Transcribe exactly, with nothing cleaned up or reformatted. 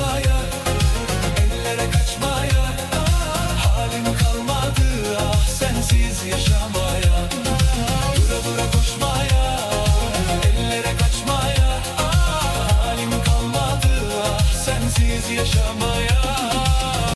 kaçmaya, ellere kaçmaya, ah, halim kalmadı ah sensiz yaşamaya. Dura dura koşmaya, ellere kaçmaya, ah, halim kalmadı ah sensiz yaşamaya.